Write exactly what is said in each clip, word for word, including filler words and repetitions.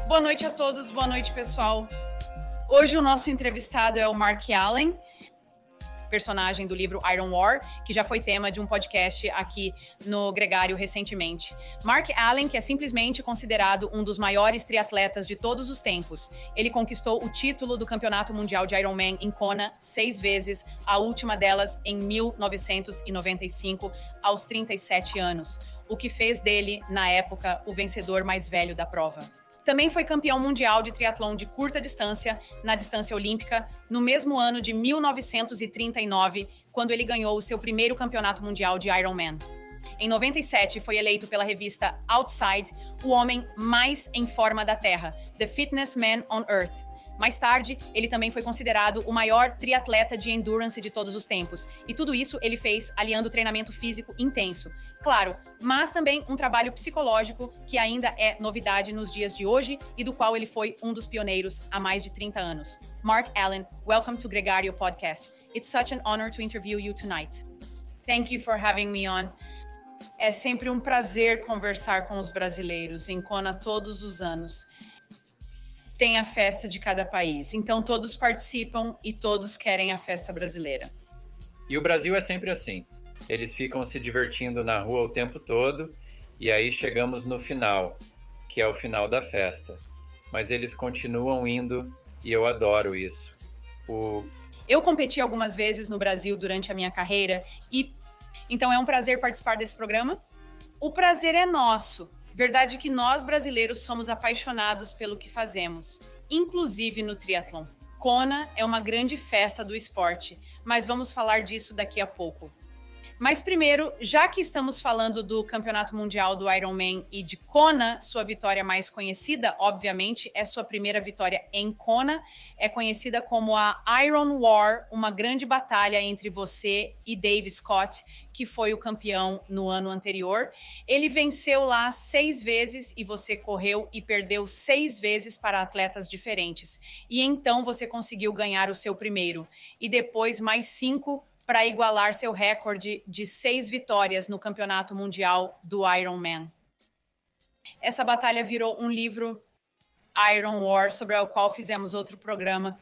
Boa noite a todos, boa noite, pessoal. Hoje o nosso entrevistado é o Mark Allen, personagem do livro Iron War, que já foi tema de um podcast aqui no Gregário recentemente. Mark Allen, que é simplesmente considerado um dos maiores triatletas de todos os tempos. Ele conquistou o título do Campeonato Mundial de Ironman em Kona seis vezes, a última delas em mil novecentos e noventa e cinco, aos trinta e sete anos, o que fez dele, na época, o vencedor mais velho da prova. Também foi campeão mundial de triatlon de curta distância, na distância olímpica, no mesmo ano de mil novecentos e trinta e nove, quando ele ganhou o seu primeiro campeonato mundial de Ironman. Em noventa e sete, foi eleito pela revista Outside o homem mais em forma da Terra, The Fitness Man on Earth. Mais tarde, ele também foi considerado o maior triatleta de endurance de todos os tempos. E tudo isso ele fez aliando treinamento físico intenso. Claro, mas também um trabalho psicológico que ainda é novidade nos dias de hoje e do qual ele foi um dos pioneiros há mais de trinta anos. Mark Allen, welcome to Gregário Podcast. It's such an honor to interview you tonight. Thank you for having me on. É sempre um prazer conversar com os brasileiros em Kona todos os anos. Tem a festa de cada país, então todos participam e todos querem a festa brasileira. E o Brasil é sempre assim. Eles ficam se divertindo na rua o tempo todo e aí chegamos no final, que é o final da festa. Mas eles continuam indo e eu adoro isso. O... Eu competi algumas vezes no Brasil durante a minha carreira e então é um prazer participar desse programa. O prazer é nosso. Verdade que nós brasileiros somos apaixonados pelo que fazemos, inclusive no triatlon. Kona é uma grande festa do esporte, mas vamos falar disso daqui a pouco. Mas primeiro, já que estamos falando do Campeonato Mundial do Ironman e de Kona, sua vitória mais conhecida, obviamente, é sua primeira vitória em Kona, é conhecida como a Iron War, uma grande batalha entre você e Dave Scott, que foi o campeão no ano anterior. Ele venceu lá seis vezes e você correu e perdeu seis vezes para atletas diferentes. E então você conseguiu ganhar o seu primeiro. E depois mais cinco para igualar seu recorde de seis vitórias no Campeonato Mundial do Ironman. Essa batalha virou um livro, Iron War, sobre o qual fizemos outro programa.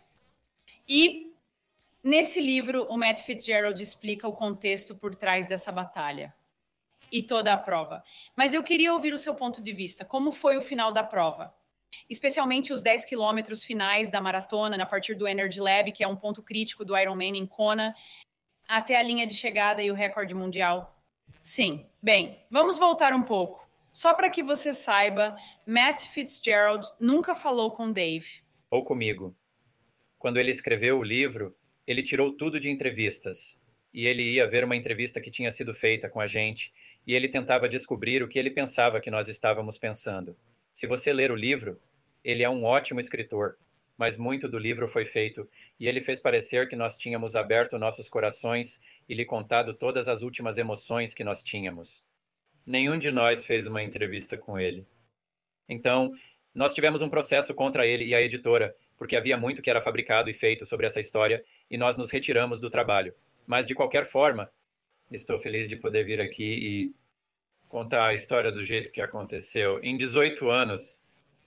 E nesse livro, o Matt Fitzgerald explica o contexto por trás dessa batalha e toda a prova. Mas eu queria ouvir o seu ponto de vista. Como foi o final da prova? Especialmente os dez quilômetros finais da maratona, a partir do Energy Lab, que é um ponto crítico do Ironman em Kona, até a linha de chegada e o recorde mundial. Sim. Bem, vamos voltar um pouco. Só para que você saiba, Matt Fitzgerald nunca falou com Dave. Ou comigo. Quando ele escreveu o livro, ele tirou tudo de entrevistas. E ele ia ver uma entrevista que tinha sido feita com a gente, e ele tentava descobrir o que ele pensava que nós estávamos pensando. Se você ler o livro, ele é um ótimo escritor. Mas muito do livro foi feito, e ele fez parecer que nós tínhamos aberto nossos corações e lhe contado todas as últimas emoções que nós tínhamos. Nenhum de nós fez uma entrevista com ele. Então, nós tivemos um processo contra ele e a editora, porque havia muito que era fabricado e feito sobre essa história, e nós nos retiramos do trabalho. Mas, de qualquer forma, estou feliz de poder vir aqui e contar a história do jeito que aconteceu. Em dezoito anos...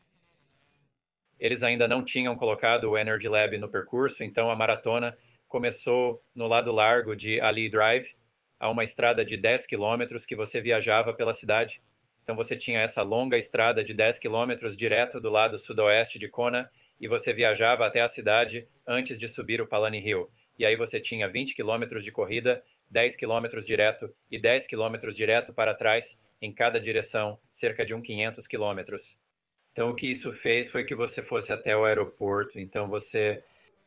Eles ainda não tinham colocado o Energy Lab no percurso, então a maratona começou no lado largo de Ali Drive, a uma estrada de dez quilômetros que você viajava pela cidade. Então você tinha essa longa estrada de dez quilômetros direto do lado sudoeste de Kona e você viajava até a cidade antes de subir o Palani Hill. E aí você tinha vinte quilômetros de corrida, dez quilômetros direto e dez quilômetros direto para trás em cada direção, cerca de uns quinhentos quilômetros. Então, o que isso fez foi que você fosse até o aeroporto. Então, você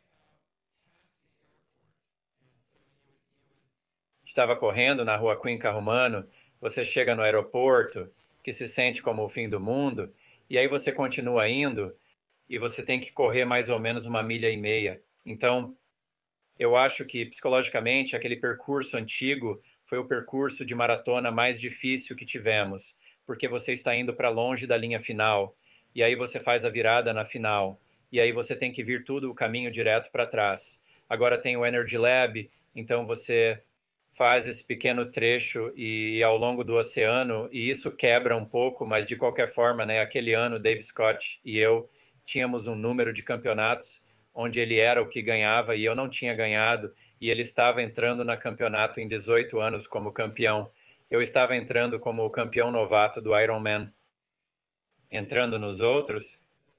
estava correndo na rua Queen Carrumano, você chega no aeroporto, que se sente como o fim do mundo, e aí você continua indo, e você tem que correr mais ou menos uma milha e meia. Então, eu acho que, psicologicamente, aquele percurso antigo foi o percurso de maratona mais difícil que tivemos, porque você está indo para longe da linha final, e aí você faz a virada na final, e aí você tem que vir tudo o caminho direto para trás. Agora tem o Energy Lab, então você faz esse pequeno trecho e ao longo do oceano, e isso quebra um pouco, mas de qualquer forma, né, aquele ano, Dave Scott e eu tínhamos um número de campeonatos onde ele era o que ganhava e eu não tinha ganhado, e ele estava entrando na campeonato em dezoito anos como campeão. Eu estava entrando como campeão novato do Ironman. Entrando nos outros,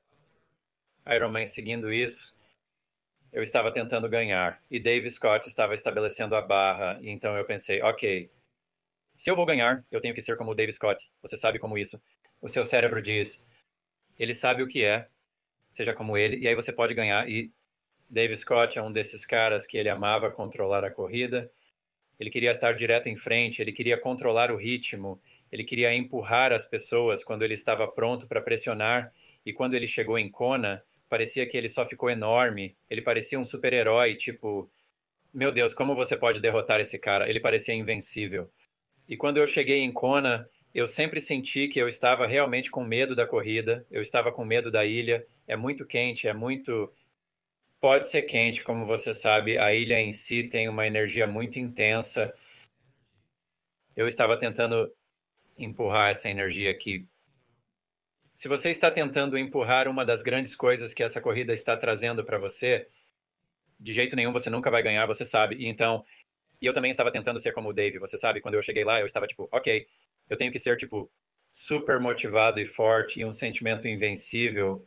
Ironman seguindo isso, eu estava tentando ganhar. E Dave Scott estava estabelecendo a barra. E então eu pensei, ok, se eu vou ganhar, eu tenho que ser como o Dave Scott. Você sabe como isso. O seu cérebro diz, ele sabe o que é, seja como ele, e aí você pode ganhar. E Dave Scott é um desses caras que ele amava controlar a corrida. Ele queria estar direto em frente, ele queria controlar o ritmo, ele queria empurrar as pessoas quando ele estava pronto para pressionar. E quando ele chegou em Kona, parecia que ele só ficou enorme. Ele parecia um super-herói, tipo, meu Deus, como você pode derrotar esse cara? Ele parecia invencível. E quando eu cheguei em Kona, eu sempre senti que eu estava realmente com medo da corrida, eu estava com medo da ilha. É muito quente, é muito... Pode ser quente, como você sabe, a ilha em si tem uma energia muito intensa. Eu estava tentando empurrar essa energia aqui. Se você está tentando empurrar uma das grandes coisas que essa corrida está trazendo para você, de jeito nenhum você nunca vai ganhar, você sabe. E então, e eu também estava tentando ser como o Dave, você sabe? Quando eu cheguei lá, eu estava tipo, ok, eu tenho que ser tipo super motivado e forte e um sentimento invencível.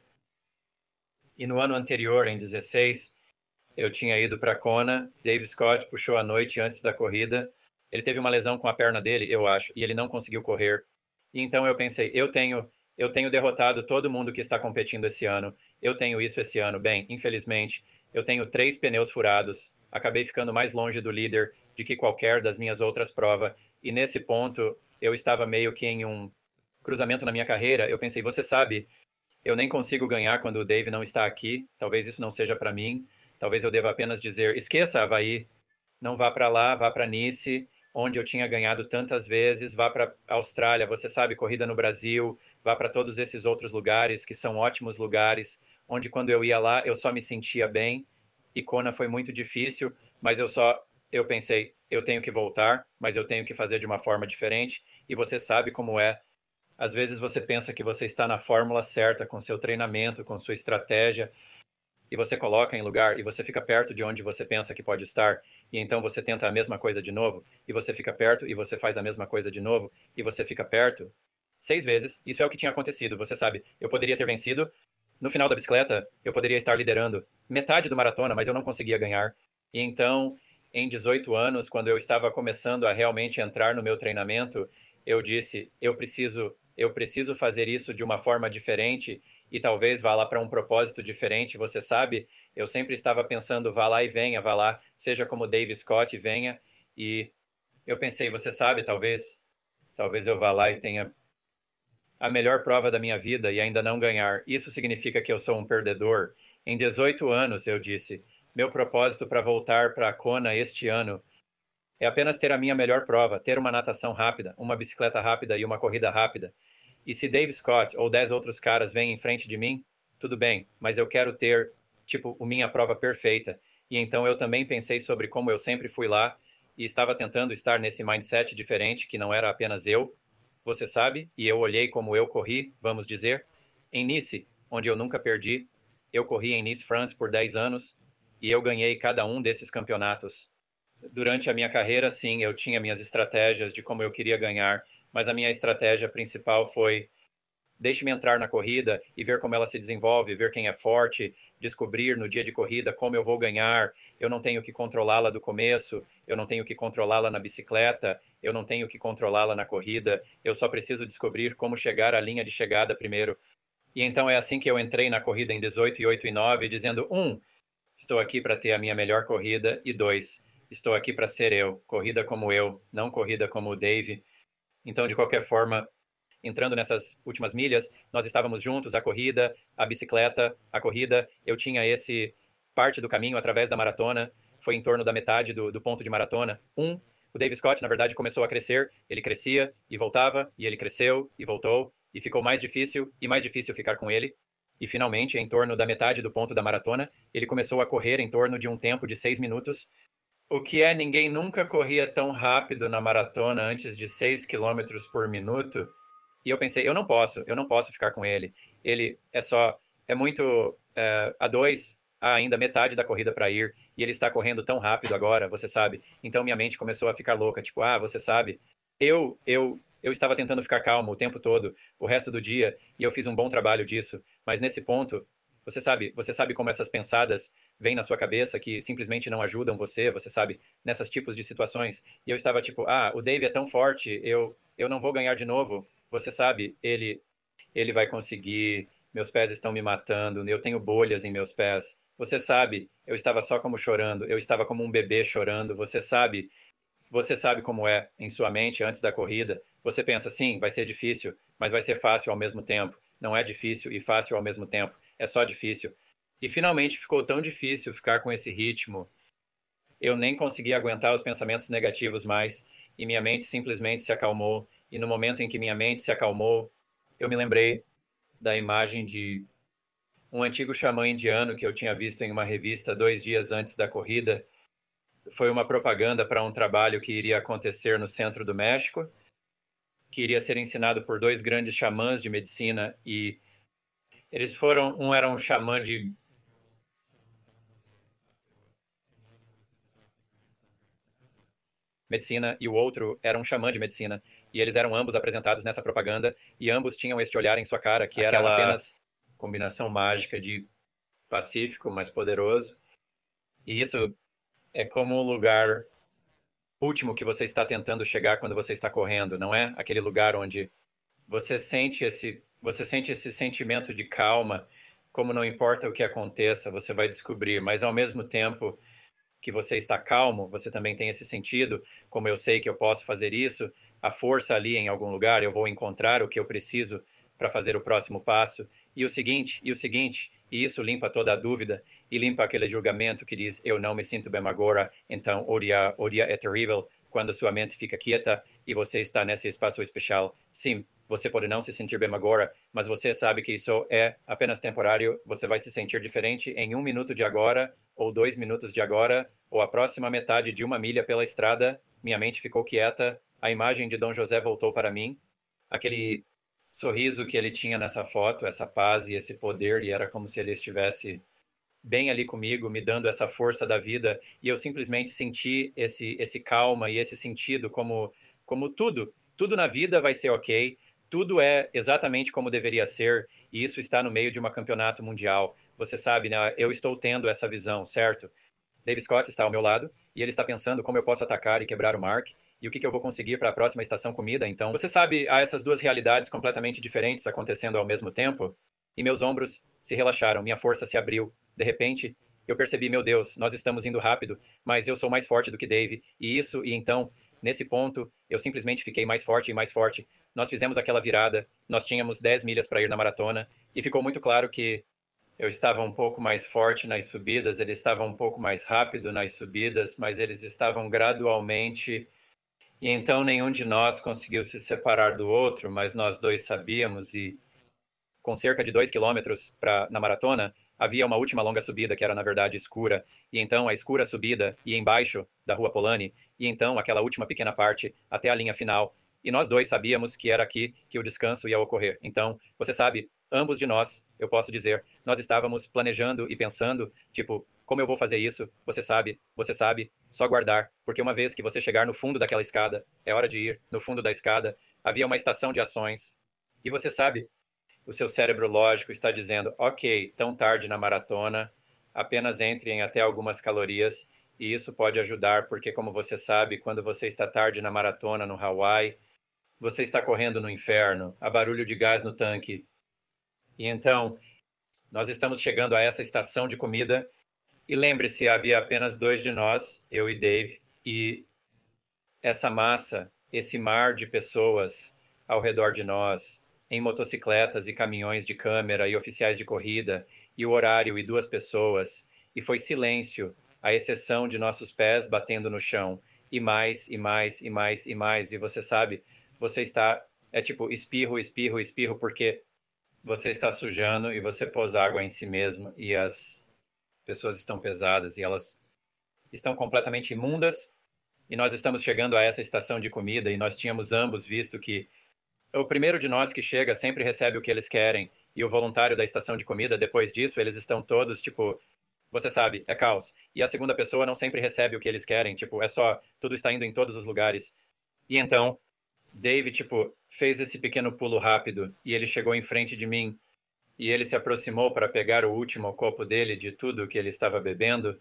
E no ano anterior, em dezesseis, eu tinha ido para Kona, Dave Scott puxou a noite antes da corrida. Ele teve uma lesão com a perna dele, eu acho, e ele não conseguiu correr. E então eu pensei, eu tenho, eu tenho derrotado todo mundo que está competindo esse ano. Eu tenho isso esse ano. Bem, infelizmente, eu tenho três pneus furados. Acabei ficando mais longe do líder de que qualquer das minhas outras provas. E nesse ponto, eu estava meio que em um cruzamento na minha carreira. Eu pensei, você sabe, eu nem consigo ganhar quando o Dave não está aqui. Talvez isso não seja para mim. Talvez eu deva apenas dizer, esqueça Havaí, não vá para lá, vá para Nice, onde eu tinha ganhado tantas vezes, vá para Austrália, você sabe, corrida no Brasil, vá para todos esses outros lugares que são ótimos lugares, onde quando eu ia lá eu só me sentia bem. E Kona foi muito difícil, mas eu só, eu pensei, eu tenho que voltar, mas eu tenho que fazer de uma forma diferente. E você sabe como é. Às vezes você pensa que você está na fórmula certa, com seu treinamento, com sua estratégia, e você coloca em lugar, e você fica perto de onde você pensa que pode estar, e então você tenta a mesma coisa de novo, e você fica perto, e você faz a mesma coisa de novo, e você fica perto seis vezes. Isso é o que tinha acontecido, você sabe. Eu poderia ter vencido. No final da bicicleta, eu poderia estar liderando metade do maratona, mas eu não conseguia ganhar. E então, em dezoito anos, quando eu estava começando a realmente entrar no meu treinamento, eu disse, eu preciso... eu preciso fazer isso de uma forma diferente e talvez vá lá para um propósito diferente, você sabe? Eu sempre estava pensando, vá lá e venha, vá lá, seja como Dave Scott e venha. E eu pensei, você sabe, talvez, talvez eu vá lá e tenha a melhor prova da minha vida e ainda não ganhar. Isso significa que eu sou um perdedor? Em dezoito anos, eu disse, meu propósito para voltar para Kona este ano é apenas ter a minha melhor prova, ter uma natação rápida, uma bicicleta rápida e uma corrida rápida. E se Dave Scott ou dez outros caras vêm em frente de mim, tudo bem, mas eu quero ter, tipo, a minha prova perfeita. E então eu também pensei sobre como eu sempre fui lá e estava tentando estar nesse mindset diferente, que não era apenas eu, você sabe, e eu olhei como eu corri, vamos dizer, em Nice, onde eu nunca perdi. Eu corri em Nice, France por dez anos e eu ganhei cada um desses campeonatos. Durante a minha carreira, sim, eu tinha minhas estratégias de como eu queria ganhar, mas a minha estratégia principal foi deixe-me entrar na corrida e ver como ela se desenvolve, ver quem é forte, descobrir no dia de corrida como eu vou ganhar. Eu não tenho que controlá-la do começo, eu não tenho que controlá-la na bicicleta, eu não tenho que controlá-la na corrida, eu só preciso descobrir como chegar à linha de chegada primeiro. E então é assim que eu entrei na corrida em dezoito, e oito e nove, dizendo, um, estou aqui para ter a minha melhor corrida, e dois, estou aqui para ser eu, corrida como eu, não corrida como o Dave. Então, de qualquer forma, entrando nessas últimas milhas, nós estávamos juntos, a corrida, a bicicleta, a corrida. Eu tinha esse parte do caminho através da maratona, foi em torno da metade do, do ponto de maratona. Um, o Dave Scott, na verdade, começou a crescer, ele crescia e voltava, e ele cresceu e voltou, e ficou mais difícil e mais difícil ficar com ele. E, finalmente, em torno da metade do ponto da maratona, ele começou a correr em torno de um tempo de seis minutos, O que é, ninguém nunca corria tão rápido na maratona antes de seis quilômetros por minuto. E eu pensei, eu não posso, eu não posso ficar com ele. Ele é só, é muito, é, a dois, há ainda metade da corrida para ir, e ele está correndo tão rápido agora, você sabe. Então minha mente começou a ficar louca, tipo, ah, você sabe, eu, eu, eu estava tentando ficar calmo o tempo todo, o resto do dia, e eu fiz um bom trabalho disso. Mas nesse ponto, você sabe, você sabe como essas pensadas vêm na sua cabeça que simplesmente não ajudam você, você sabe, nessas tipos de situações. E eu estava tipo, ah, o Dave é tão forte, eu, eu não vou ganhar de novo. Você sabe, ele, ele vai conseguir, meus pés estão me matando, eu tenho bolhas em meus pés. Você sabe, eu estava só como chorando, eu estava como um bebê chorando. Você sabe, você sabe como é em sua mente antes da corrida. Você pensa, sim, vai ser difícil, mas vai ser fácil ao mesmo tempo. Não é difícil e fácil ao mesmo tempo, é só difícil. E finalmente ficou tão difícil ficar com esse ritmo. Eu nem consegui aguentar os pensamentos negativos mais, e minha mente simplesmente se acalmou. E no momento em que minha mente se acalmou, eu me lembrei da imagem de um antigo xamã indiano que eu tinha visto em uma revista dois dias antes da corrida. Foi uma propaganda para um trabalho que iria acontecer no centro do México, que iria ser ensinado por dois grandes xamãs de medicina, e eles foram, um era um xamã de medicina e o outro era um xamã de medicina, e eles eram ambos apresentados nessa propaganda, e ambos tinham este olhar em sua cara, que era aquela apenas combinação mágica de pacífico, mas poderoso. E isso é como o lugar último que você está tentando chegar quando você está correndo, não é? Aquele lugar onde você sente esse, você sente esse sentimento de calma, como não importa o que aconteça, você vai descobrir, mas ao mesmo tempo que você está calmo, você também tem esse sentido, como eu sei que eu posso fazer isso, a força ali em algum lugar, eu vou encontrar o que eu preciso para fazer o próximo passo. E o seguinte, e o seguinte, e isso limpa toda a dúvida, e limpa aquele julgamento que diz, eu não me sinto bem agora, então o dia, o dia é terrível, quando sua mente fica quieta e você está nesse espaço especial. Sim, você pode não se sentir bem agora, mas você sabe que isso é apenas temporário, você vai se sentir diferente em um minuto de agora, ou dois minutos de agora, ou a próxima metade de uma milha pela estrada. Minha mente ficou quieta, a imagem de Dom José voltou para mim, aquele sorriso que ele tinha nessa foto, essa paz e esse poder, e era como se ele estivesse bem ali comigo, me dando essa força da vida, e eu simplesmente senti esse, esse calma e esse sentido como, como tudo, tudo na vida vai ser ok, tudo é exatamente como deveria ser, e isso está no meio de um campeonato mundial. Você sabe, né? Eu estou tendo essa visão, certo? Dave Scott está ao meu lado e ele está pensando como eu posso atacar e quebrar o Mark e o que, que eu vou conseguir para a próxima estação comida. Então, você sabe, há essas duas realidades completamente diferentes acontecendo ao mesmo tempo e meus ombros se relaxaram, minha força se abriu. De repente, eu percebi, meu Deus, nós estamos indo rápido, mas eu sou mais forte do que Dave. E isso, e então, nesse ponto, eu simplesmente fiquei mais forte e mais forte. Nós fizemos aquela virada, nós tínhamos dez milhas para ir na maratona e ficou muito claro que eu estava um pouco mais forte nas subidas, ele estava um pouco mais rápido nas subidas, mas eles estavam gradualmente. E então nenhum de nós conseguiu se separar do outro, mas nós dois sabíamos. E com cerca de dois quilômetros pra, na maratona, havia uma última longa subida que era, na verdade, escura. E então a escura subida ia embaixo da Rua Polani, e então aquela última pequena parte até a linha final. E nós dois sabíamos que era aqui que o descanso ia ocorrer. Então, você sabe, ambos de nós, eu posso dizer, nós estávamos planejando e pensando, tipo, como eu vou fazer isso? Você sabe, você sabe, só guardar. Porque uma vez que você chegar no fundo daquela escada, é hora de ir. No fundo da escada, havia uma estação de ações. E você sabe, o seu cérebro lógico está dizendo, ok, tão tarde na maratona, apenas entre em até algumas calorias, e isso pode ajudar, porque como você sabe, quando você está tarde na maratona no Hawaii, você está correndo no inferno, há barulho de gás no tanque. E então, nós estamos chegando a essa estação de comida, e lembre-se, havia apenas dois de nós, eu e Dave, e essa massa, esse mar de pessoas ao redor de nós, em motocicletas e caminhões de câmera e oficiais de corrida, e o horário e duas pessoas, e foi silêncio, à exceção de nossos pés batendo no chão, e mais, e mais, e mais, e mais, e você sabe, você está, é tipo espirro, espirro, espirro, porque você está sujando e você pôs água em si mesmo, e as pessoas estão pesadas, e elas estão completamente imundas e nós estamos chegando a essa estação de comida e nós tínhamos ambos visto que o primeiro de nós que chega sempre recebe o que eles querem e o voluntário da estação de comida, depois disso, eles estão todos, tipo, você sabe, é caos. E a segunda pessoa não sempre recebe o que eles querem, tipo, é só, tudo está indo em todos os lugares. E então, Dave, tipo, fez esse pequeno pulo rápido e ele chegou em frente de mim e ele se aproximou para pegar o último copo dele de tudo que ele estava bebendo.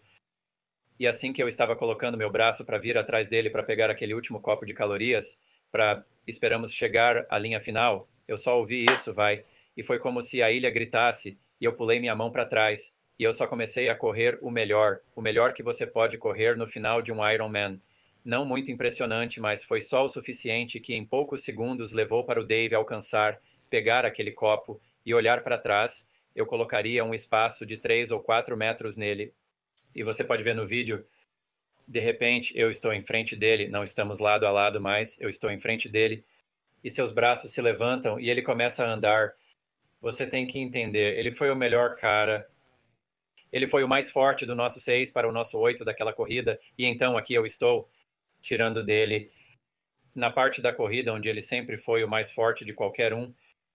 E assim que eu estava colocando meu braço para vir atrás dele para pegar aquele último copo de calorias, para esperamos chegar à linha final, eu só ouvi isso, vai, e foi como se a ilha gritasse e eu pulei minha mão para trás e eu só comecei a correr o melhor, o melhor que você pode correr no final de um Ironman. Não muito impressionante, mas foi só o suficiente que em poucos segundos levou para o Dave alcançar, pegar aquele copo e olhar para trás. Eu colocaria um espaço de três ou quatro metros nele. E você pode ver no vídeo, de repente eu estou em frente dele, não estamos lado a lado mais, eu estou em frente dele e seus braços se levantam e ele começa a andar. Você tem que entender, ele foi o melhor cara. Ele foi o mais forte do nosso seis para o nosso oito daquela corrida e então aqui eu estou tirando dele na parte da corrida onde ele sempre foi o mais forte de qualquer um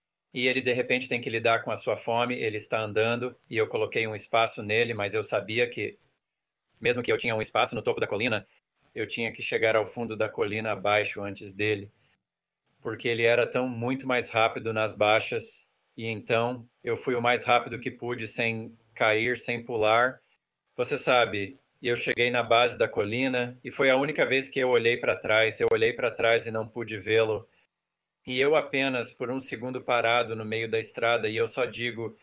e ele de repente tem que lidar com a sua fome, ele está andando e eu coloquei um espaço nele, mas eu sabia que mesmo que eu tinha um espaço no topo da colina, eu tinha que chegar ao fundo da colina abaixo antes dele, porque ele era tão muito mais rápido nas baixas e então eu fui o mais rápido que pude sem cair, sem pular. Você sabe, eu cheguei na base da colina e foi a única vez que eu olhei para trás. Eu olhei para trás e não pude vê-lo. E eu apenas por um segundo parado no meio da estrada e eu só digo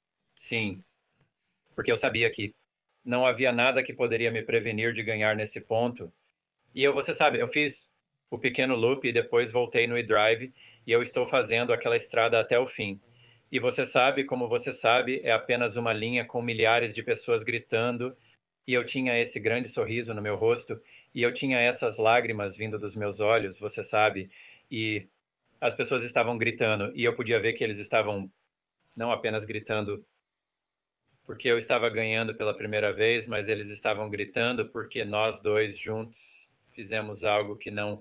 sim, porque eu sabia que não havia nada que poderia me prevenir de ganhar nesse ponto. E eu, você sabe, eu fiz o pequeno loop e depois voltei no e-drive e eu estou fazendo aquela estrada até o fim. E você sabe, como você sabe, é apenas uma linha com milhares de pessoas gritando e eu tinha esse grande sorriso no meu rosto e eu tinha essas lágrimas vindo dos meus olhos, você sabe, e as pessoas estavam gritando e eu podia ver que eles estavam não apenas gritando porque eu estava ganhando pela primeira vez, mas eles estavam gritando porque nós dois juntos fizemos algo que não...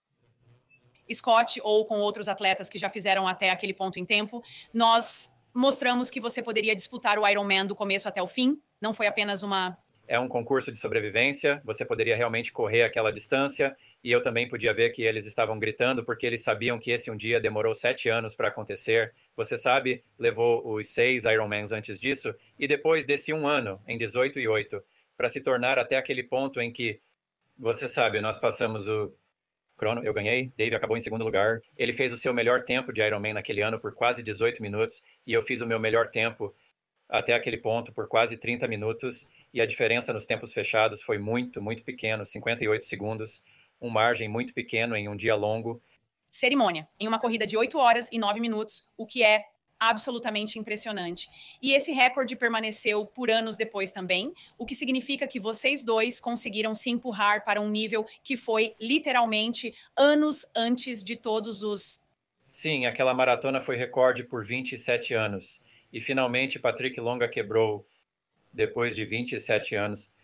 Scott ou com outros atletas que já fizeram até aquele ponto em tempo, nós mostramos que você poderia disputar o Ironman do começo até o fim, não foi apenas uma... É um concurso de sobrevivência, você poderia realmente correr aquela distância, e eu também podia ver que eles estavam gritando porque eles sabiam que esse um dia demorou sete anos para acontecer. Você sabe, levou os seis Ironmans antes disso, e depois desse um ano, em dezoito e oito, para se tornar até aquele ponto em que, você sabe, nós passamos o crono, eu ganhei, Dave acabou em segundo lugar, ele fez o seu melhor tempo de Ironman naquele ano por quase dezoito minutos, e eu fiz o meu melhor tempo até aquele ponto por quase trinta minutos, e a diferença nos tempos fechados foi muito, muito pequeno, cinquenta e oito segundos, um margem muito pequeno em um dia longo. Cerimônia, em uma corrida de oito horas e nove minutos, o que é absolutamente impressionante. E esse recorde permaneceu por anos depois também, o que significa que vocês dois conseguiram se empurrar para um nível que foi literalmente anos antes de todos os... Sim, aquela maratona foi recorde por vinte e sete anos. E finalmente Patrick Longa quebrou depois de vinte e sete anos.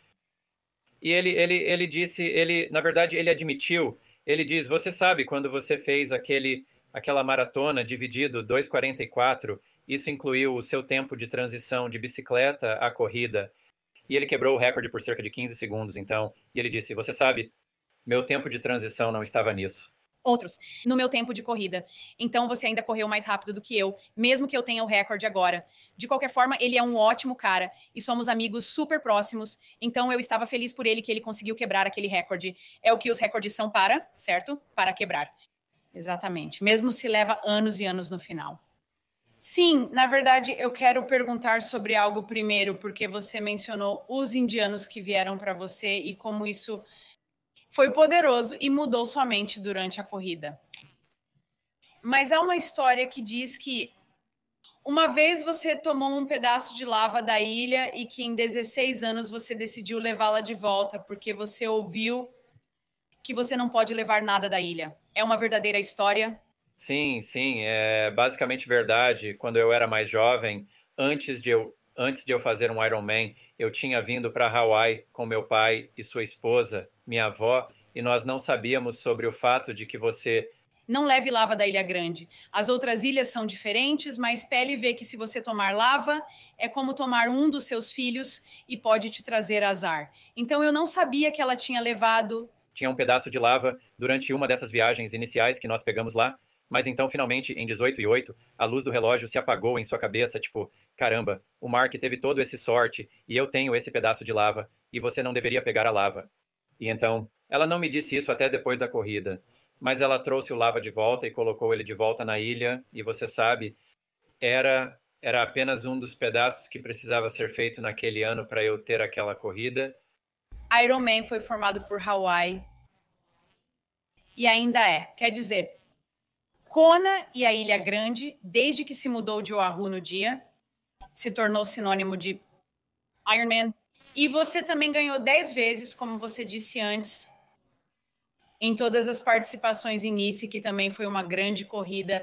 E ele, ele, ele disse, ele, na verdade, ele admitiu, ele diz, você sabe, quando você fez aquele, aquela maratona dividido dois e quarenta e quatro, isso incluiu o seu tempo de transição de bicicleta à corrida. E ele quebrou o recorde por cerca de quinze segundos, então. E ele disse, você sabe, meu tempo de transição não estava nisso. Outros, no meu tempo de corrida. Então, você ainda correu mais rápido do que eu, mesmo que eu tenha o recorde agora. De qualquer forma, ele é um ótimo cara e somos amigos super próximos, então eu estava feliz por ele que ele conseguiu quebrar aquele recorde. É o que os recordes são para, certo? Para quebrar. Exatamente. Mesmo se leva anos e anos no final. Sim, na verdade, eu quero perguntar sobre algo primeiro, porque você mencionou os indianos que vieram para você e como isso... foi poderoso e mudou sua mente durante a corrida. Mas há uma história que diz que uma vez você tomou um pedaço de lava da ilha e que em dezesseis anos você decidiu levá-la de volta porque você ouviu que você não pode levar nada da ilha. É uma verdadeira história? Sim, sim, é basicamente verdade. Quando eu era mais jovem, antes de eu, antes de eu fazer um Ironman, eu tinha vindo para Hawaii com meu pai e sua esposa, minha avó, e nós não sabíamos sobre o fato de que você... Não leve lava da Ilha Grande. As outras ilhas são diferentes, mas Pele vê que se você tomar lava, é como tomar um dos seus filhos e pode te trazer azar. Então eu não sabia que ela tinha levado... Tinha um pedaço de lava durante uma dessas viagens iniciais que nós pegamos lá, mas então, finalmente, em dezoito e oito, a luz do relógio se apagou em sua cabeça, tipo, caramba, o Mark teve todo esse sorte e eu tenho esse pedaço de lava e você não deveria pegar a lava. E então, ela não me disse isso até depois da corrida. Mas ela trouxe o lava de volta e colocou ele de volta na ilha, e você sabe, era, era apenas um dos pedaços que precisava ser feito naquele ano para eu ter aquela corrida. Ironman foi formado por Hawaii e ainda é. Quer dizer, Kona e a Ilha Grande, desde que se mudou de Oahu no dia, se tornou sinônimo de Ironman. E você também ganhou dez vezes, como você disse antes, em todas as participações em Nice, que também foi uma grande corrida.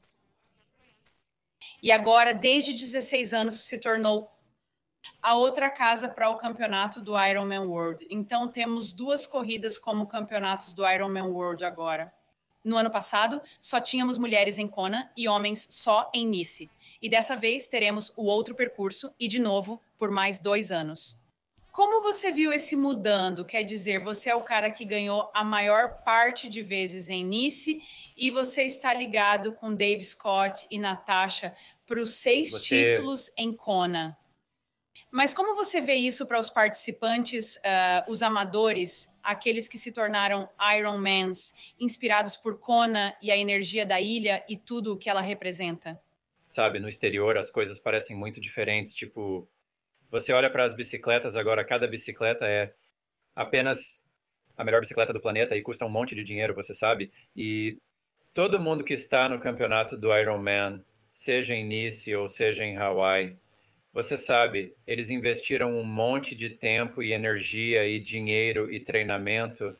E agora, desde dezesseis anos, se tornou a outra casa para o campeonato do Ironman World. Então, temos duas corridas como campeonatos do Ironman World agora. No ano passado, só tínhamos mulheres em Kona e homens só em Nice. E dessa vez, teremos o outro percurso e, de novo, por mais dois anos. Como você viu esse mudando? Quer dizer, você é o cara que ganhou a maior parte de vezes em Nice e você está ligado com Dave Scott e Natasha para os seis você... títulos em Kona. Mas como você vê isso para os participantes, uh, os amadores, aqueles que se tornaram Ironmans, inspirados por Kona e a energia da ilha e tudo o que ela representa? Sabe, no exterior as coisas parecem muito diferentes, tipo... Você olha para as bicicletas agora, cada bicicleta é apenas a melhor bicicleta do planeta e custa um monte de dinheiro, você sabe? E todo mundo que está no campeonato do Ironman, seja em Nice ou seja em Hawaii, você sabe, eles investiram um monte de tempo e energia e dinheiro e treinamento.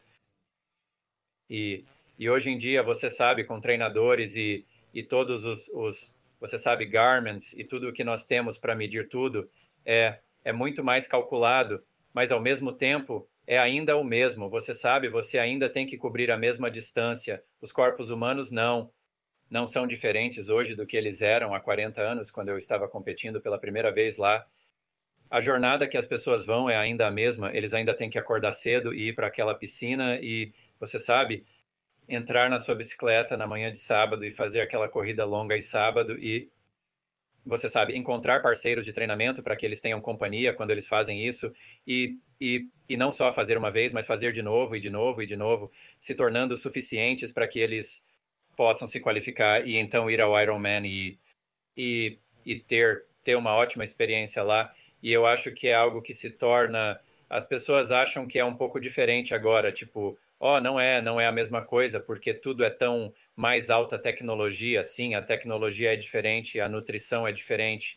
E, e hoje em dia, você sabe, com treinadores e, e todos os, os, você sabe, Garmins e tudo o que nós temos para medir tudo, é, é muito mais calculado, mas ao mesmo tempo é ainda o mesmo. Você sabe, você ainda tem que cobrir a mesma distância. Os corpos humanos não, não são diferentes hoje do que eles eram há quarenta anos, quando eu estava competindo pela primeira vez lá. A jornada que as pessoas vão é ainda a mesma, eles ainda têm que acordar cedo e ir para aquela piscina e, você sabe, entrar na sua bicicleta na manhã de sábado e fazer aquela corrida longa e sábado e você sabe, encontrar parceiros de treinamento para que eles tenham companhia quando eles fazem isso e, e, e não só fazer uma vez, mas fazer de novo e de novo e de novo, se tornando suficientes para que eles possam se qualificar e então ir ao Ironman e, e, e ter, ter uma ótima experiência lá. E eu acho que é algo que se torna... As pessoas acham que é um pouco diferente agora, tipo, ó, oh, não é, não é a mesma coisa, porque tudo é tão mais alta tecnologia. Sim, a tecnologia é diferente, a nutrição é diferente,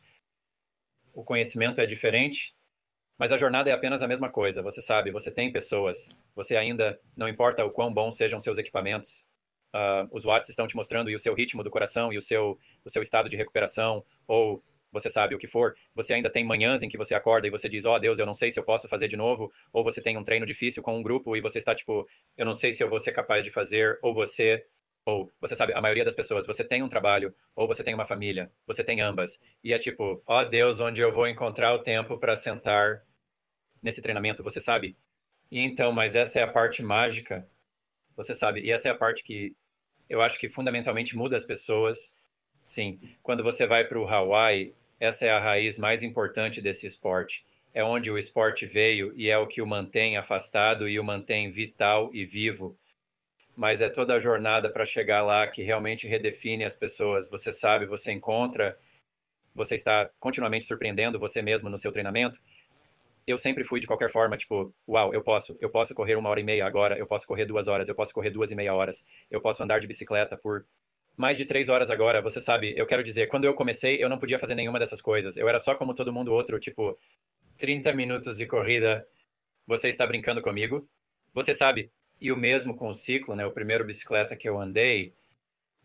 o conhecimento é diferente, mas a jornada é apenas a mesma coisa. Você sabe, você tem pessoas, você ainda, não importa o quão bons sejam seus equipamentos, uh, os watts estão te mostrando e o seu ritmo do coração e o seu, o seu estado de recuperação, ou você sabe o que for, você ainda tem manhãs em que você acorda e você diz, ó, oh, Deus, eu não sei se eu posso fazer de novo, ou você tem um treino difícil com um grupo e você está tipo, eu não sei se eu vou ser capaz de fazer, ou você, ou você sabe, a maioria das pessoas, você tem um trabalho, ou você tem uma família, você tem ambas, e é tipo, ó, oh, Deus, onde eu vou encontrar o tempo para sentar nesse treinamento, você sabe? E então, mas essa é a parte mágica, você sabe, e essa é a parte que eu acho que fundamentalmente muda as pessoas. Sim, quando você vai para o Hawaii, essa é a raiz mais importante desse esporte. É onde o esporte veio e é o que o mantém afastado e o mantém vital e vivo. Mas é toda a jornada para chegar lá que realmente redefine as pessoas. Você sabe, você encontra, você está continuamente surpreendendo você mesmo no seu treinamento. Eu sempre fui de qualquer forma, tipo, uau, eu posso, eu posso correr uma hora e meia agora, eu posso correr duas horas, eu posso correr duas e meia horas, eu posso andar de bicicleta por mais de três horas agora, você sabe, eu quero dizer, quando eu comecei, eu não podia fazer nenhuma dessas coisas. Eu era só como todo mundo outro, tipo, trinta minutos de corrida, você está brincando comigo? Você sabe, e o mesmo com o ciclo, né, o primeiro bicicleta que eu andei,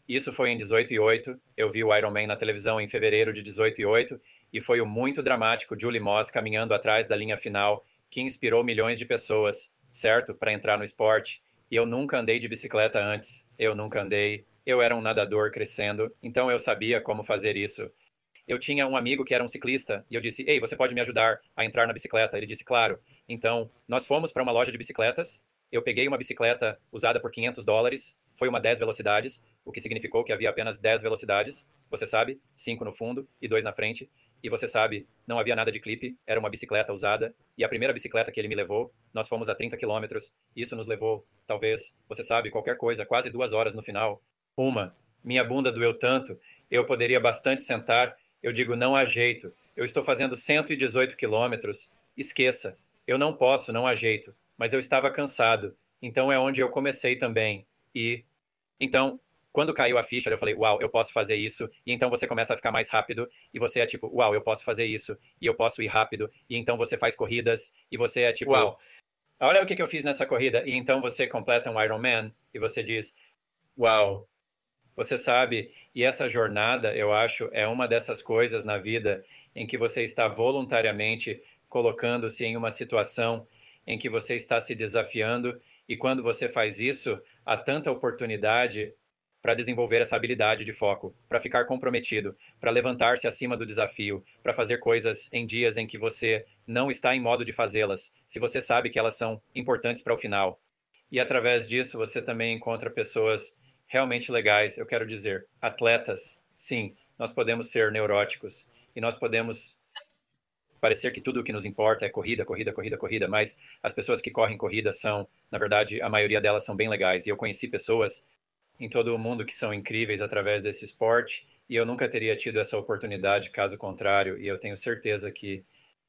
Isso foi em dezoito e oito. Eu vi o Ironman na televisão em fevereiro de dezoito e oito e foi o muito dramático Julie Moss caminhando atrás da linha final, que inspirou milhões de pessoas, certo? Para entrar no esporte. E eu nunca andei de bicicleta antes. Eu nunca andei. Eu era um nadador crescendo, então eu sabia como fazer isso. Eu tinha um amigo que era um ciclista e eu disse: ei, você pode me ajudar a entrar na bicicleta? Ele disse: claro. Então, nós fomos para uma loja de bicicletas. Eu peguei uma bicicleta usada por quinhentos dólares. Foi uma dez velocidades, o que significou que havia apenas dez velocidades. Você sabe, cinco no fundo e dois na frente. E você sabe, não havia nada de clipe, era uma bicicleta usada. E a primeira bicicleta que ele me levou, nós fomos a trinta quilômetros. Isso nos levou, talvez, você sabe, qualquer coisa, quase duas horas no final. Uma, minha bunda doeu tanto, eu poderia bastante sentar. Eu digo, não há jeito. Eu estou fazendo cento e dezoito quilômetros. Esqueça. Eu não posso, não há jeito. Mas eu estava cansado. Então é onde eu comecei também. E então, quando caiu a ficha, eu falei, uau, eu posso fazer isso. E então você começa a ficar mais rápido. E você é tipo, uau, eu posso fazer isso. E eu posso ir rápido. E então você faz corridas. E você é tipo, uau, olha o que eu fiz nessa corrida. E então você completa um Ironman. E você diz, uau. Você sabe, e essa jornada, eu acho, é uma dessas coisas na vida em que você está voluntariamente colocando-se em uma situação em que você está se desafiando, e quando você faz isso, há tanta oportunidade para desenvolver essa habilidade de foco, para ficar comprometido, para levantar-se acima do desafio, para fazer coisas em dias em que você não está em modo de fazê-las, se você sabe que elas são importantes para o final. E através disso, você também encontra pessoas realmente legais, eu quero dizer, atletas. Sim, nós podemos ser neuróticos e nós podemos parecer que tudo o que nos importa é corrida, corrida, corrida, corrida, mas as pessoas que correm corrida são, na verdade, a maioria delas são bem legais. E eu conheci pessoas em todo o mundo que são incríveis através desse esporte e eu nunca teria tido essa oportunidade caso contrário. E eu tenho certeza que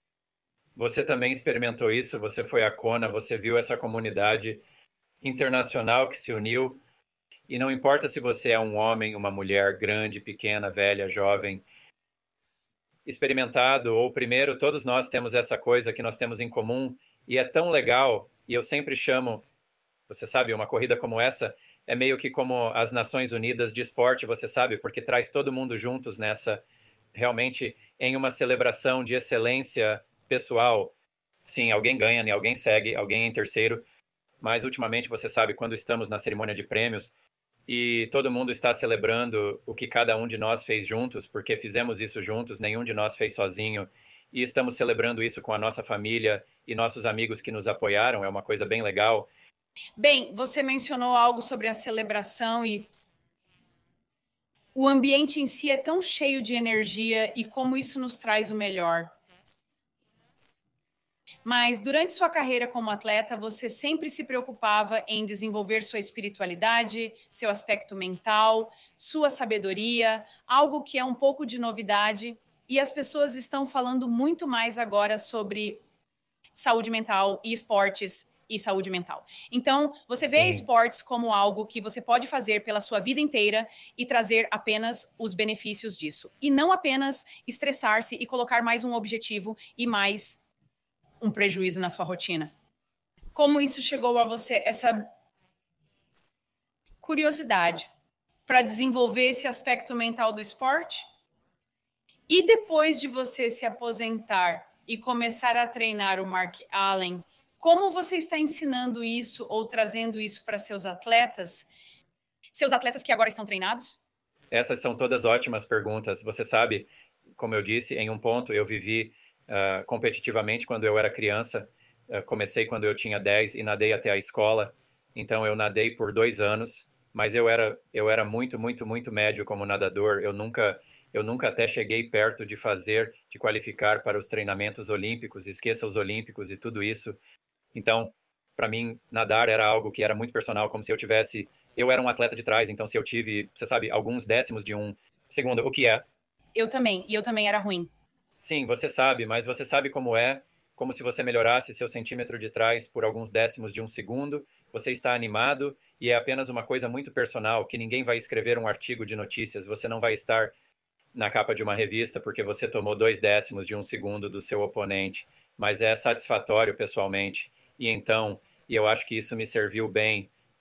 você também experimentou isso, você foi a Kona, você viu essa comunidade internacional que se uniu. E não importa se você é um homem, uma mulher, grande, pequena, velha, jovem, experimentado ou primeiro, todos nós temos essa coisa que nós temos em comum e é tão legal. E eu sempre chamo, você sabe, uma corrida como essa é meio que como as Nações Unidas de esporte, você sabe, porque traz todo mundo juntos nessa, realmente em uma celebração de excelência pessoal. Sim, alguém ganha, né? Alguém segue, alguém é em terceiro. Mas, ultimamente, você sabe, quando estamos na cerimônia de prêmios e todo mundo está celebrando o que cada um de nós fez juntos, porque fizemos isso juntos, nenhum de nós fez sozinho, e estamos celebrando isso com a nossa família e nossos amigos que nos apoiaram, é uma coisa bem legal. Bem, você mencionou algo sobre a celebração e o ambiente em si é tão cheio de energia e como isso nos traz o melhor. Mas durante sua carreira como atleta, você sempre se preocupava em desenvolver sua espiritualidade, seu aspecto mental, sua sabedoria, algo que é um pouco de novidade. E as pessoas estão falando muito mais agora sobre saúde mental e esportes e saúde mental. Então, você vê Sim. esportes como algo que você pode fazer pela sua vida inteira e trazer apenas os benefícios disso. E não apenas estressar-se e colocar mais um objetivo e mais um prejuízo na sua rotina. Como isso chegou a você, essa curiosidade para desenvolver esse aspecto mental do esporte? E depois de você se aposentar e começar a treinar o Mark Allen, como você está ensinando isso ou trazendo isso para seus atletas? Seus atletas que agora estão treinados? Essas são todas ótimas perguntas. Você sabe, como eu disse, em um ponto eu vivi Uh, competitivamente quando eu era criança. Uh, comecei quando eu tinha dez e nadei até a escola. Então eu nadei por dois anos, mas eu era eu era muito muito muito médio como nadador. Eu nunca eu nunca até cheguei perto de fazer, de qualificar para os treinamentos olímpicos. Esqueça os olímpicos e tudo isso. Então, para mim, nadar era algo que era muito personal, como se eu tivesse, eu era um atleta de trás. Então, se eu tive, você sabe, alguns décimos de um segundo, o que é? Eu também, e eu também era ruim. Sim, você sabe, mas você sabe como é, como se você melhorasse seu centímetro de trás por alguns décimos de um segundo, você está animado e é apenas uma coisa muito personal, que ninguém vai escrever um artigo de notícias, você não vai estar na capa de uma revista porque você tomou dois décimos de um segundo do seu oponente, mas é satisfatório pessoalmente. E então, e eu acho que isso me serviu bem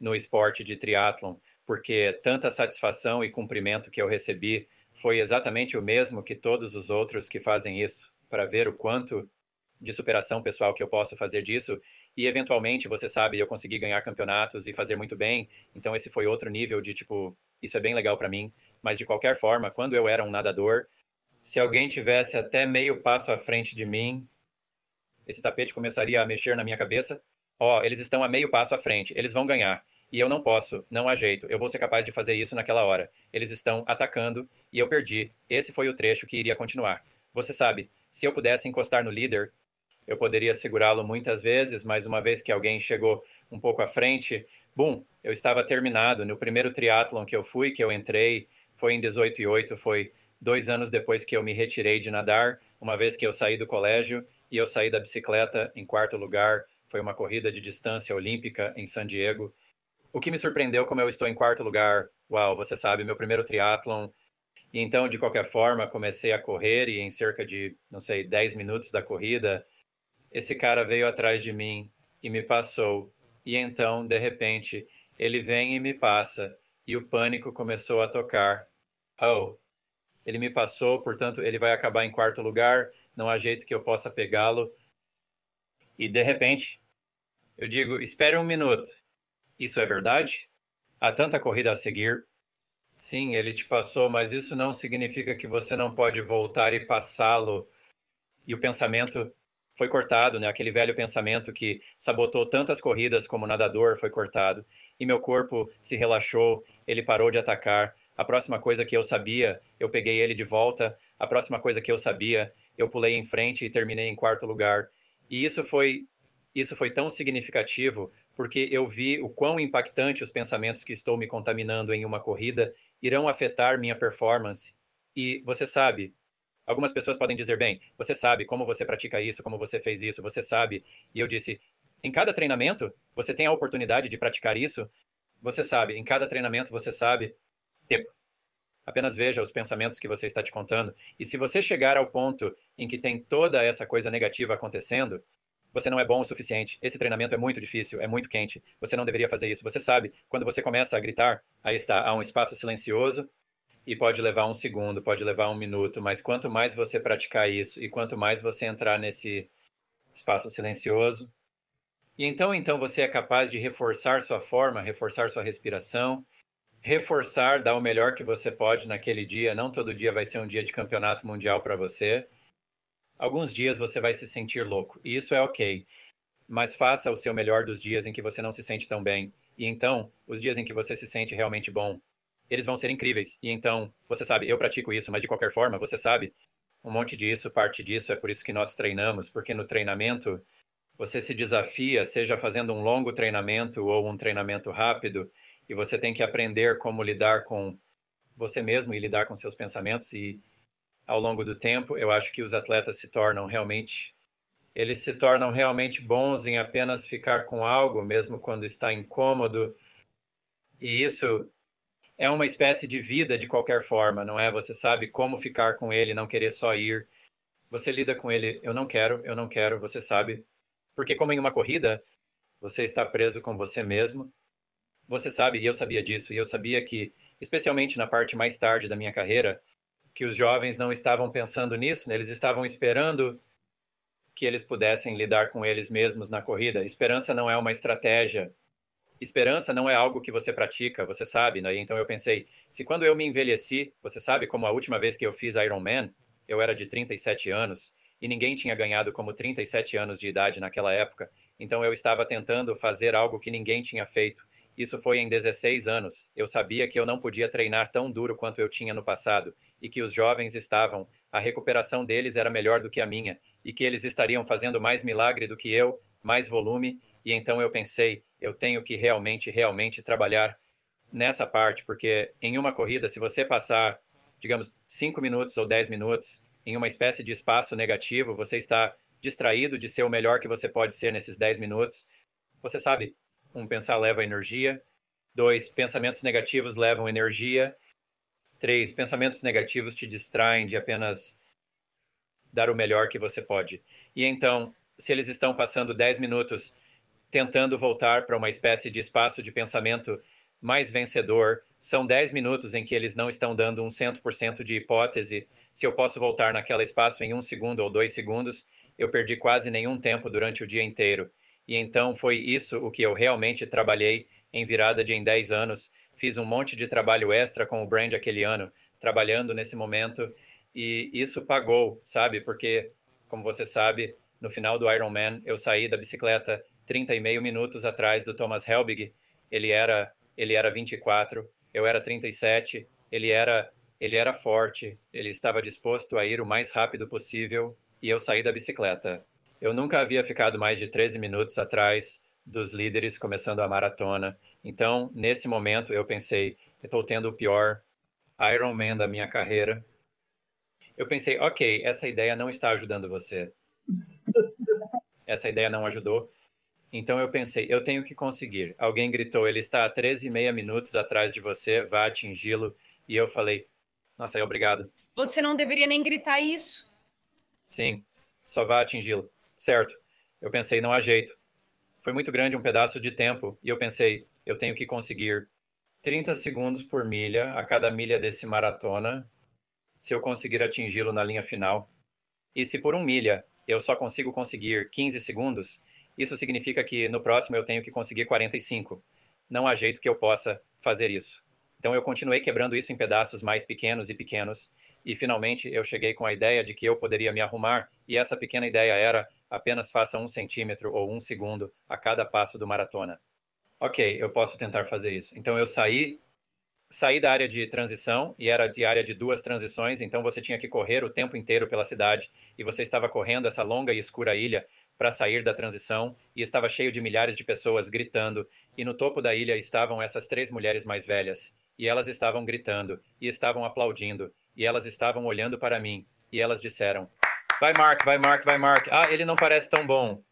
no esporte de triatlon, porque tanta satisfação e cumprimento que eu recebi foi exatamente o mesmo que todos os outros que fazem isso, para ver o quanto de superação pessoal que eu posso fazer disso, e eventualmente, você sabe, eu consegui ganhar campeonatos e fazer muito bem, então esse foi outro nível de, tipo, isso é bem legal para mim, mas de qualquer forma, quando eu era um nadador, se alguém tivesse até meio passo à frente de mim, esse tapete começaria a mexer na minha cabeça. Ó, oh, eles estão a meio passo à frente, eles vão ganhar. E eu não posso, não há jeito, eu vou ser capaz de fazer isso naquela hora. Eles estão atacando e eu perdi. Esse foi o trecho que iria continuar. Você sabe, se eu pudesse encostar no líder, eu poderia segurá-lo muitas vezes, mas uma vez que alguém chegou um pouco à frente, bum, eu estava terminado. No primeiro triatlon que eu fui, que eu entrei, foi em dezoito e oito, foi dois anos depois que eu me retirei de nadar, uma vez que eu saí do colégio e eu saí da bicicleta em quarto lugar. Foi uma corrida de distância olímpica em San Diego. O que me surpreendeu como eu estou em quarto lugar, uau, você sabe, meu primeiro triatlon. E então, de qualquer forma, comecei a correr e em cerca de, não sei, dez minutos da corrida, esse cara veio atrás de mim e me passou. E então, de repente, ele vem e me passa. E o pânico começou a tocar. Oh, ele me passou, portanto, ele vai acabar em quarto lugar. Não há jeito que eu possa pegá-lo. E, de repente, eu digo, espere um minuto. Isso é verdade? Há tanta corrida a seguir. Sim, ele te passou, mas isso não significa que você não pode voltar e passá-lo. E o pensamento foi cortado, né? Aquele velho pensamento que sabotou tantas corridas como nadador foi cortado. E meu corpo se relaxou, ele parou de atacar. A próxima coisa que eu sabia, eu peguei ele de volta. A próxima coisa que eu sabia, eu pulei em frente e terminei em quarto lugar. E isso foi, isso foi tão significativo porque eu vi o quão impactante os pensamentos que estou me contaminando em uma corrida irão afetar minha performance. E você sabe, algumas pessoas podem dizer, bem, você sabe como você pratica isso, como você fez isso, você sabe. E eu disse, em cada treinamento, você tem a oportunidade de praticar isso. Você sabe, em cada treinamento você sabe. Tempo. Apenas veja os pensamentos que você está te contando. E se você chegar ao ponto em que tem toda essa coisa negativa acontecendo, você não é bom o suficiente. Esse treinamento é muito difícil, é muito quente. Você não deveria fazer isso. Você sabe, quando você começa a gritar, aí está, há um espaço silencioso e pode levar um segundo, pode levar um minuto. Mas quanto mais você praticar isso e quanto mais você entrar nesse espaço silencioso, e então, então você é capaz de reforçar sua forma, reforçar sua respiração, reforçar, dar o melhor que você pode naquele dia. Não todo dia vai ser um dia de campeonato mundial para você. Alguns dias você vai se sentir louco, e isso é ok. Mas faça o seu melhor dos dias em que você não se sente tão bem. E então, os dias em que você se sente realmente bom, eles vão ser incríveis. E então, você sabe, eu pratico isso, mas de qualquer forma, você sabe, um monte disso, parte disso, é por isso que nós treinamos, porque no treinamento, você se desafia, seja fazendo um longo treinamento ou um treinamento rápido, e você tem que aprender como lidar com você mesmo e lidar com seus pensamentos. E ao longo do tempo, eu acho que os atletas se tornam realmente, eles se tornam realmente bons em apenas ficar com algo, mesmo quando está incômodo. E isso é uma espécie de vida de qualquer forma, não é? Você sabe como ficar com ele, não querer só ir. Você lida com ele, eu não quero, eu não quero, você sabe. Porque como em uma corrida, você está preso com você mesmo. Você sabe, e eu sabia disso, e eu sabia que, especialmente na parte mais tarde da minha carreira, que os jovens não estavam pensando nisso, né? Eles estavam esperando que eles pudessem lidar com eles mesmos na corrida. Esperança não é uma estratégia. Esperança não é algo que você pratica, você sabe, né? Então eu pensei, se quando eu me envelheci, você sabe, como a última vez que eu fiz Ironman, eu era de trinta e sete anos, e ninguém tinha ganhado como trinta e sete anos de idade naquela época. Então eu estava tentando fazer algo que ninguém tinha feito. Isso foi em dezesseis anos. Eu sabia que eu não podia treinar tão duro quanto eu tinha no passado, e que os jovens estavam, a recuperação deles era melhor do que a minha, e que eles estariam fazendo mais milagre do que eu, mais volume. E então eu pensei, eu tenho que realmente, realmente trabalhar nessa parte, porque em uma corrida, se você passar, digamos, cinco minutos ou dez minutos em uma espécie de espaço negativo, você está distraído de ser o melhor que você pode ser nesses dez minutos. Você sabe, um, pensar leva energia. Dois, pensamentos negativos levam energia. Três, pensamentos negativos te distraem de apenas dar o melhor que você pode. E então, se eles estão passando dez minutos tentando voltar para uma espécie de espaço de pensamento mais vencedor. São dez minutos em que eles não estão dando um cem por cento de hipótese. Se eu posso voltar naquele espaço em um segundo ou dois segundos, eu perdi quase nenhum tempo durante o dia inteiro. E então foi isso o que eu realmente trabalhei em virada de em dez anos. Fiz um monte de trabalho extra com o brand aquele ano, trabalhando nesse momento, e isso pagou, sabe? Porque, como você sabe, no final do Ironman, eu saí da bicicleta trinta e meio minutos atrás do Thomas Helbig. Ele era, ele era vinte e quatro, eu era trinta e sete, ele era, ele era forte, ele estava disposto a ir o mais rápido possível, e eu saí da bicicleta. Eu nunca havia ficado mais de treze minutos atrás dos líderes começando a maratona. Então, nesse momento, eu pensei, eu estou tendo o pior Ironman da minha carreira. Eu pensei, ok, essa ideia não está ajudando você. Essa ideia não ajudou. Então eu pensei, eu tenho que conseguir. Alguém gritou, ele está a treze e meio minutos atrás de você, vá atingi-lo. E eu falei, nossa, obrigado. Você não deveria nem gritar isso. Sim, só vá atingi-lo. Certo. Eu pensei, não há jeito. Foi muito grande um pedaço de tempo. E eu pensei, eu tenho que conseguir trinta segundos por milha a cada milha desse maratona, se eu conseguir atingi-lo na linha final. E se por um milha eu só consigo conseguir quinze segundos, isso significa que no próximo eu tenho que conseguir quarenta e cinco. Não há jeito que eu possa fazer isso. Então eu continuei quebrando isso em pedaços mais pequenos e pequenos, e finalmente eu cheguei com a ideia de que eu poderia me arrumar, e essa pequena ideia era apenas faça um centímetro ou um segundo a cada passo do maratona. Ok, eu posso tentar fazer isso. Então eu saí saí da área de transição, e era de área de duas transições, então você tinha que correr o tempo inteiro pela cidade, e você estava correndo essa longa e escura ilha para sair da transição, e estava cheio de milhares de pessoas gritando, e no topo da ilha estavam essas três mulheres mais velhas, e elas estavam gritando, e estavam aplaudindo, e elas estavam olhando para mim, e elas disseram, vai Mark, vai Mark, vai Mark, ah, ele não parece tão bom.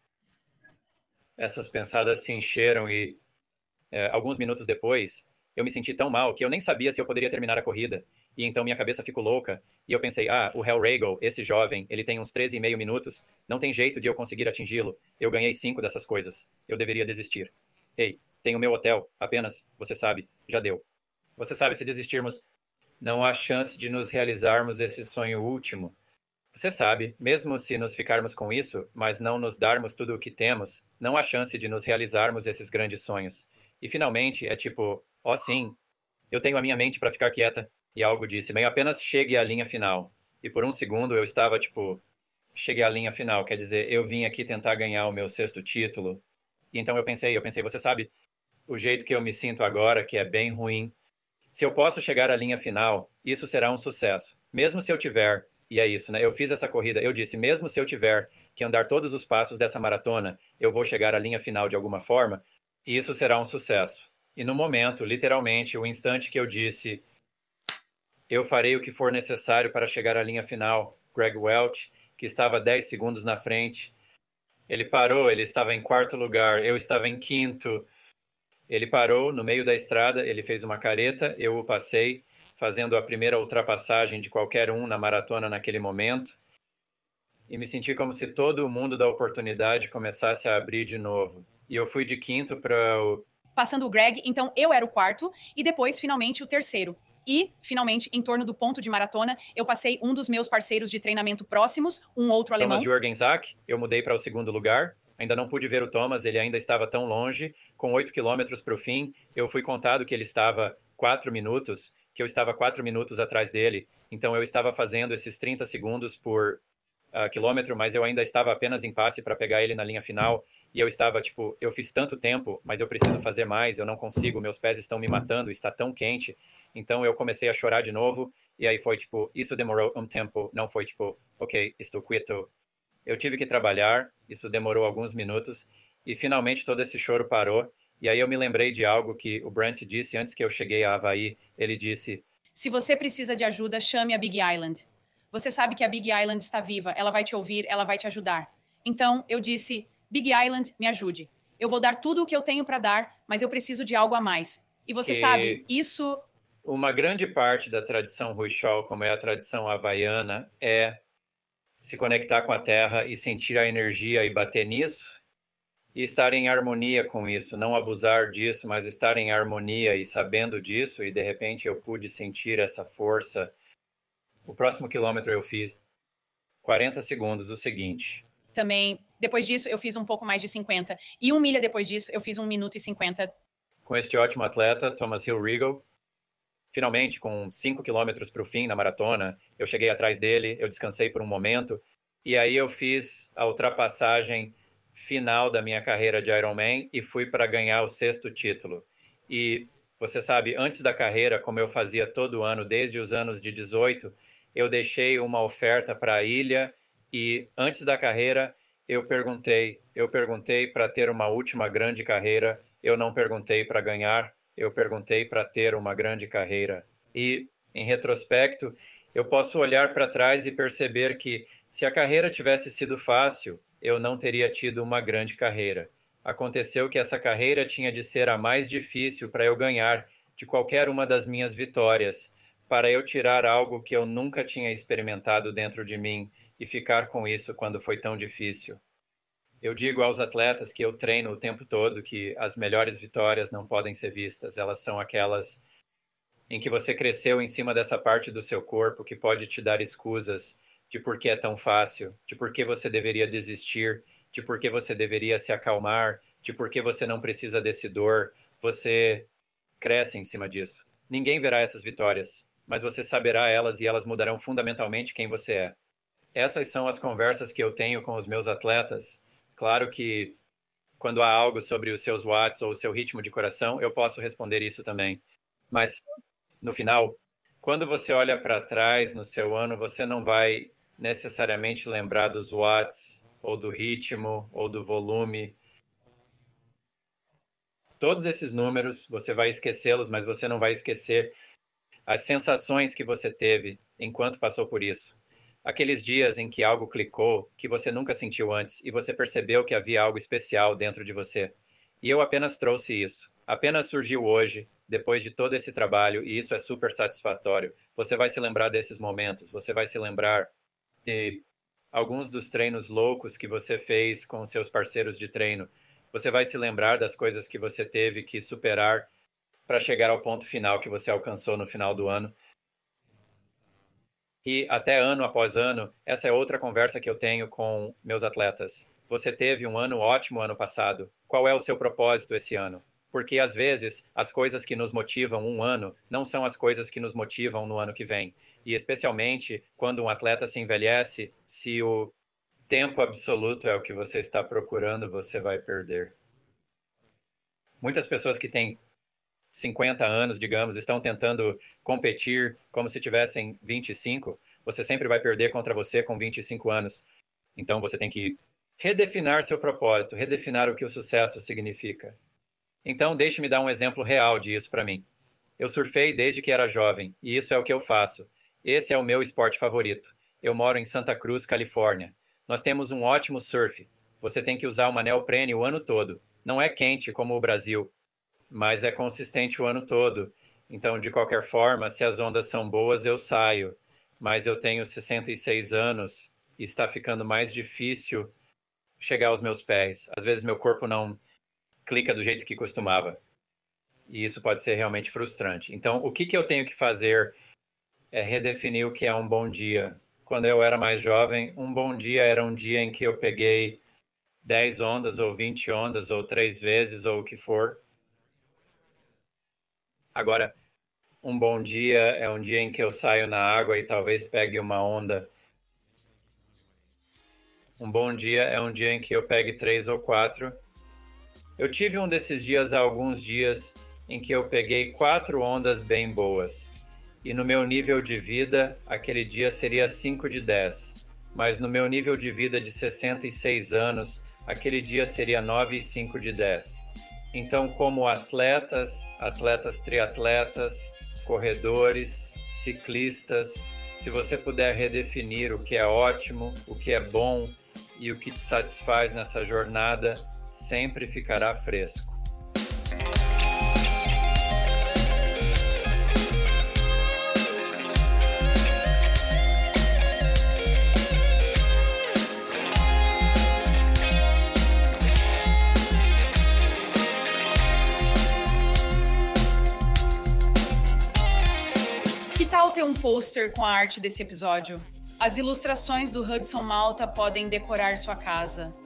Essas pensadas se encheram, e é, alguns minutos depois, eu me senti tão mal que eu nem sabia se eu poderia terminar a corrida. E então minha cabeça ficou louca. E eu pensei, ah, o Hal Regal, esse jovem, ele tem uns treze e meio minutos. Não tem jeito de eu conseguir atingi-lo. Eu ganhei cinco dessas coisas. Eu deveria desistir. Ei, tem o meu hotel. Apenas, você sabe, já deu. Você sabe, se desistirmos, não há chance de nos realizarmos esse sonho último. Você sabe, mesmo se nos ficarmos com isso, mas não nos darmos tudo o que temos, não há chance de nos realizarmos esses grandes sonhos. E finalmente, é tipo, ó oh, sim, eu tenho a minha mente para ficar quieta. E algo disse, bem, apenas chegue à linha final. E por um segundo eu estava tipo, cheguei à linha final, quer dizer, eu vim aqui tentar ganhar o meu sexto título. E então eu pensei, eu pensei, você sabe, o jeito que eu me sinto agora, que é bem ruim, se eu posso chegar à linha final, isso será um sucesso. Mesmo se eu tiver, e é isso, né? Eu fiz essa corrida, eu disse, mesmo se eu tiver que andar todos os passos dessa maratona, eu vou chegar à linha final de alguma forma, e isso será um sucesso. E no momento, literalmente, o instante que eu disse, eu farei o que for necessário para chegar à linha final, Greg Welch, que estava dez segundos na frente, ele parou, ele estava em quarto lugar, eu estava em quinto. Ele parou no meio da estrada, ele fez uma careta, eu o passei, fazendo a primeira ultrapassagem de qualquer um na maratona naquele momento, e me senti como se todo o mundo da oportunidade começasse a abrir de novo. E eu fui de quinto para o... Passando o Greg, então eu era o quarto, e depois, finalmente, o terceiro. E, finalmente, em torno do ponto de maratona, eu passei um dos meus parceiros de treinamento próximos, um outro alemão. Thomas Jorgensack, eu mudei para o segundo lugar. Ainda não pude ver o Thomas, ele ainda estava tão longe. Com oito quilômetros para o fim, eu fui contado que ele estava quatro minutos, que eu estava quatro minutos atrás dele. Então eu estava fazendo esses trinta segundos por uh, quilômetro, mas eu ainda estava apenas em passe para pegar ele na linha final. E eu estava, tipo, eu fiz tanto tempo, mas eu preciso fazer mais, eu não consigo, meus pés estão me matando, está tão quente. Então eu comecei a chorar de novo, e aí foi, tipo, isso demorou um tempo, não foi, tipo, ok, estou quieto. Eu tive que trabalhar, isso demorou alguns minutos, e finalmente todo esse choro parou. E aí eu me lembrei de algo que o Brent disse antes que eu cheguei a Havaí. Ele disse, se você precisa de ajuda, chame a Big Island. Você sabe que a Big Island está viva, ela vai te ouvir, ela vai te ajudar. Então eu disse, Big Island, me ajude. Eu vou dar tudo o que eu tenho para dar, mas eu preciso de algo a mais. E você sabe, isso... Uma grande parte da tradição Huichol, como é a tradição havaiana, é se conectar com a terra e sentir a energia e bater nisso. e estar em harmonia com isso, não abusar disso, mas estar em harmonia e sabendo disso, e de repente eu pude sentir essa força. O próximo quilômetro eu fiz quarenta segundos, o seguinte. Também, depois disso, eu fiz um pouco mais de cinquenta. E um milha depois disso, eu fiz um minuto e cinquenta. Com este ótimo atleta, Thomas Hill Regal, finalmente, com cinco quilômetros para o fim na maratona, eu cheguei atrás dele, eu descansei por um momento, e aí eu fiz a ultrapassagem final da minha carreira de Ironman e fui para ganhar o sexto título. E você sabe, antes da carreira, como eu fazia todo ano, desde os anos de dezoito, eu deixei uma oferta para a ilha e antes da carreira eu perguntei, eu perguntei para ter uma última grande carreira, eu não perguntei para ganhar, eu perguntei para ter uma grande carreira. E, em retrospecto, eu posso olhar para trás e perceber que se a carreira tivesse sido fácil, eu não teria tido uma grande carreira. Aconteceu que essa carreira tinha de ser a mais difícil para eu ganhar de qualquer uma das minhas vitórias, para eu tirar algo que eu nunca tinha experimentado dentro de mim e ficar com isso quando foi tão difícil. Eu digo aos atletas que eu treino o tempo todo que as melhores vitórias não podem ser vistas. Elas são aquelas em que você cresceu em cima dessa parte do seu corpo que pode te dar escusas de por que é tão fácil, de por que você deveria desistir, de por que você deveria se acalmar, de por que você não precisa desse dor. Você cresce em cima disso. Ninguém verá essas vitórias, mas você saberá elas e elas mudarão fundamentalmente quem você é. Essas são as conversas que eu tenho com os meus atletas. Claro que quando há algo sobre os seus watts ou o seu ritmo de coração, eu posso responder isso também. Mas, no final, quando você olha para trás no seu ano, você não vai necessariamente lembrar dos watts, ou do ritmo, ou do volume. Todos esses números, você vai esquecê-los, mas você não vai esquecer as sensações que você teve enquanto passou por isso. Aqueles dias em que algo clicou, que você nunca sentiu antes, e você percebeu que havia algo especial dentro de você. E eu apenas trouxe isso. Apenas surgiu hoje, depois de todo esse trabalho, e isso é super satisfatório. Você vai se lembrar desses momentos, você vai se lembrar de alguns dos treinos loucos que você fez com seus parceiros de treino. Você vai se lembrar das coisas que você teve que superar para chegar ao ponto final que você alcançou no final do ano. E até ano após ano, essa é outra conversa que eu tenho com meus atletas. Você teve um ano ótimo ano passado. Qual é o seu propósito esse ano? Porque, às vezes, as coisas que nos motivam um ano não são as coisas que nos motivam no ano que vem. E, especialmente, quando um atleta se envelhece, se o tempo absoluto é o que você está procurando, você vai perder. Muitas pessoas que têm cinquenta anos, digamos, estão tentando competir como se tivessem vinte e cinco, você sempre vai perder contra você com vinte e cinco anos. Então você tem que redefinir seu propósito, redefinir o que o sucesso significa. Então deixe-me dar um exemplo real disso para mim. Eu surfei desde que era jovem, e isso é o que eu faço. Esse é o meu esporte favorito. Eu moro em Santa Cruz, Califórnia. Nós temos um ótimo surf. Você tem que usar uma neoprene o ano todo. Não é quente como o Brasil, mas é consistente o ano todo. Então, de qualquer forma, se as ondas são boas, eu saio. Mas eu tenho sessenta e seis anos e está ficando mais difícil chegar aos meus pés. Às vezes meu corpo não clica do jeito que costumava. E isso pode ser realmente frustrante. Então, o que, que eu tenho que fazer é redefinir o que é um bom dia. Quando eu era mais jovem, um bom dia era um dia em que eu peguei dez ondas, ou vinte ondas, ou três vezes, ou o que for. Agora, um bom dia é um dia em que eu saio na água e talvez pegue uma onda. Um bom dia é um dia em que eu pegue três ou quatro. Eu tive um desses dias há alguns dias em que eu peguei quatro ondas bem boas. E no meu nível de vida, aquele dia seria cinco de dez. Mas no meu nível de vida de sessenta e seis anos, aquele dia seria nove e cinco de dez. Então, como atletas, atletas triatletas, corredores, ciclistas, se você puder redefinir o que é ótimo, o que é bom e o que te satisfaz nessa jornada, sempre ficará fresco. tal ter um pôster com a arte desse episódio? As ilustrações do Hudson Malta podem decorar sua casa.